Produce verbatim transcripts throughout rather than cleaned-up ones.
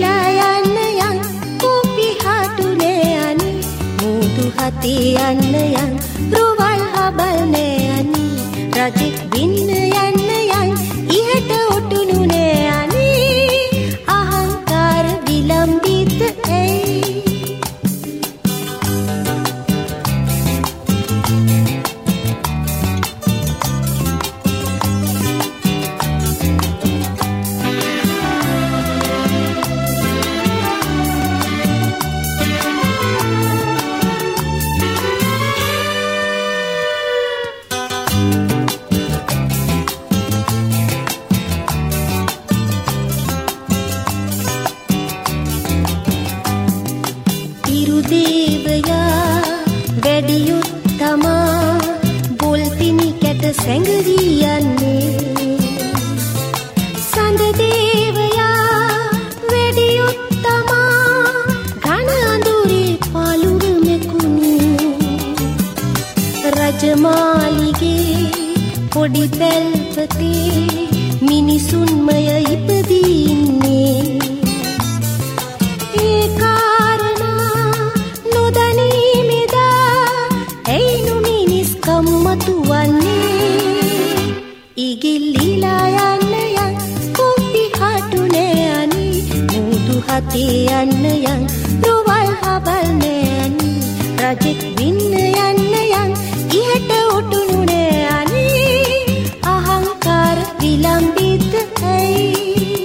ලීලා යන්න යන් කුපි හටුනේ අනි මුතු හතේ යන්න යන් රුවල් හබල්නේ අනි රජෙක් වින්න යන්න යන් ඉහට ඔටුනුනේ අනි අහංකාර විලම්බිත ඇයි පොඩි පැල්පතේ මිනිසුන්මය ඉපදීන්නේ ඒ කාරණා නොදැනීමෙදා ඇයිනු මිනිස්කම් මතුවන්නේ ඉගිල්ලිලා යන්න යන් කුපි හටුනේ අනි මුතු හතේ යන්න යන් රුවල් හබල්නේ අනි රජෙක් වින්න යන්න යන් ඉහට ඔටුනුනේ අනි විලම්බිත ඇයි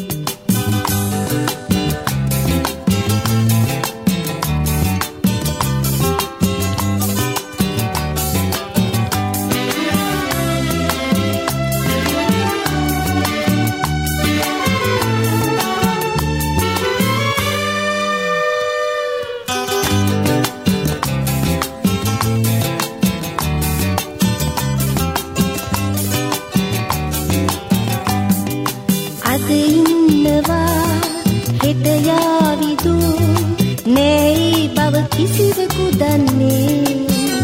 කිසිවෙකු දන්නේ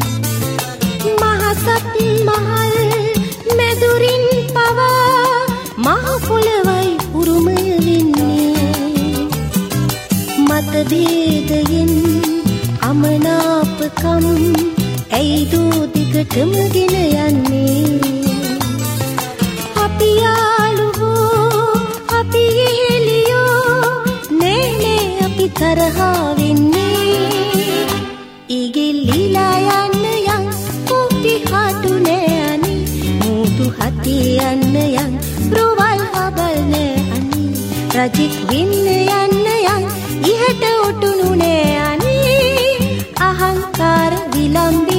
මහසත් මහල් මැදුරින් පවා මහ පොළවයි උරුමය වෙන්නේ මතභේදයෙන් අමනාපකම් ඇයිදෝ දිගටම ගෙන යන්නේ අපි යාළුවෝ අපි යෙහෙලියෝ නේ නේ අපි තරහා වෙන්නේ ඉගිල්ලිලා යන්න යන් කුපි හටුනේ අනි මුතු හතේ යන්න යන් රුවල් හබල්නේ අනි රජෙක් වින්න යන්න යන් ඉහට ඔටුනුනේ අනි අහංකාර විලම්බි